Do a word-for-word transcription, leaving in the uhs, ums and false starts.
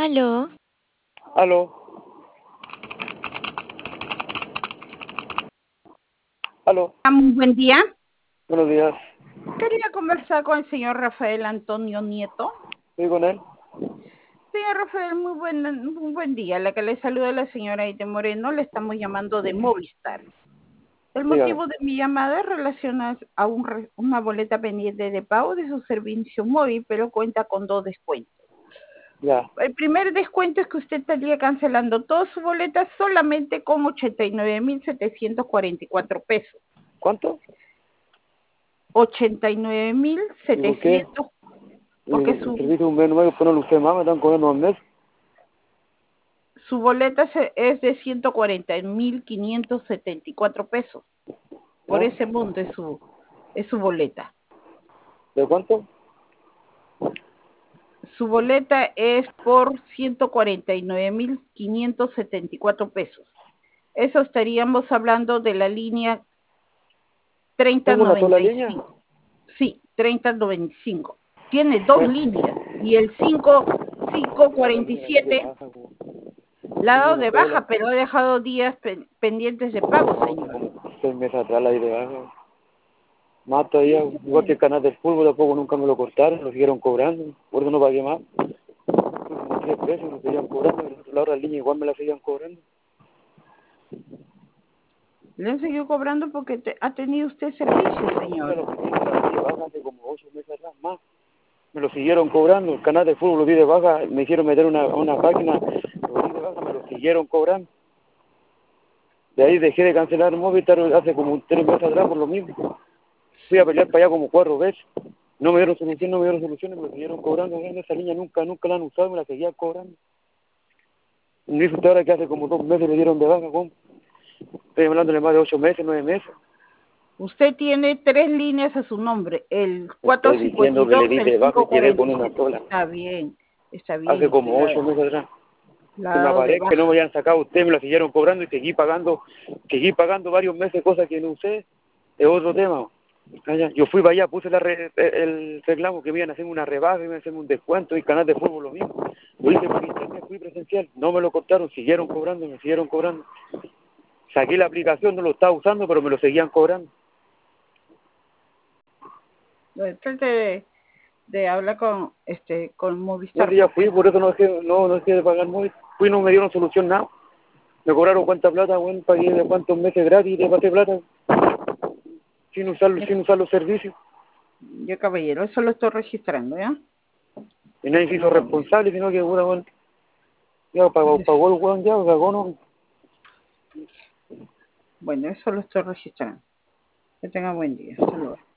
Aló. Aló. Aló. Muy buen día. Buenos días. Quería conversar con el señor Rafael Antonio Nieto. ¿Estoy con él? Señor Rafael, muy buen, muy buen día. La que le saluda la señora Aide Moreno. Le estamos llamando de Movistar. El Dígame. motivo de mi llamada es relacionada a un, re- una boleta pendiente de pago de su servicio móvil, pero cuenta con dos descuentos. Ya. El primer descuento es que usted estaría cancelando toda su boleta solamente con ochenta y nueve mil setecientos cuarenta y cuatro pesos. ¿Cuánto? ochenta y nueve mil ¿Y por qué? setecientos, Y porque el su servicio un mes nuevo, pues no lo usé más, me están cobrando un mes. Su boleta se- es de ciento cuarenta mil quinientos setenta y cuatro pesos. Por ¿Ya? ese monto es su, es su boleta. ¿De cuánto? Su boleta es por ciento cuarenta y nueve mil quinientos setenta y cuatro pesos. Eso estaríamos hablando de la línea ¿Tengo una sola treinta noventa y línea? cinco. Sí, treinta noventa y cinco. Tiene dos Bueno. líneas y el cinco cuarenta y siete la ha Tengo dado una de sola. baja, pero ha dejado días pen- pendientes de pago, No, señor. como seis meses atrás la di de baja. Más todavía, igual que el canal del fútbol, tampoco nunca me lo cortaron, lo siguieron cobrando, por eso no pagué más. Fue como tres pesos, me seguían cobrando, y la otra línea igual me la seguían cobrando. Le han seguido cobrando porque te- ha tenido usted servicio, Mira señor. lo que me la di de baja hace como ocho meses atrás más. Me lo siguieron cobrando, el canal de fútbol lo di de baja, me hicieron meter una, una página, lo di de baja, me lo siguieron cobrando. De ahí dejé de cancelar Movistar hace como tres meses atrás por lo mismo. Fui a pelear para allá como cuatro veces. No me dieron solución, no me dieron solución, me lo siguieron cobrando. En esa línea nunca, nunca la han usado, me la seguían cobrando. Me dice usted ahora que hace como dos meses le dieron de baja, ¿cómo? Estoy hablándole más de ocho meses, nueve meses. Usted tiene tres líneas a su nombre, el Estoy diciendo que le cuatrocientos cincuenta y dos, di el de baja y quedé con una quinientos cuarenta y siete. sola. Está bien, está bien, Hace usted como la, ocho meses atrás. la Que ha me dado de aparezca, que no me baja. hayan sacado usted, me la siguieron cobrando y seguí pagando, seguí pagando varios meses cosas que no usé, es otro tema. Ah, ya. Yo fui para allá, puse la re- el reclamo que me iban a hacer una rebaja, me iban a hacer un descuento y canal de fútbol lo mismo. Lo hice por internet, fui presencial, no me lo cortaron, siguieron cobrando, me siguieron cobrando. Saqué la aplicación, no lo estaba usando, pero me lo seguían cobrando. Eh, Trate de, de hablar con este con No Movistar sé, ya fui, porque por eso no dejé, no, no dejé de pagar móvil. Fui, no me dieron solución nada. Me cobraron cuánta plata, bueno, pagué de cuántos meses gratis y le pasé plata sin usar, yo, sin usar los servicios. yo, caballero, eso lo estoy registrando, ¿ya? Y nadie se hizo responsable, sino que, bueno, bueno, ya pagó, pagó el weón, ya, cagó, no. Bueno, eso lo estoy registrando. Que tenga buen día. Hasta luego.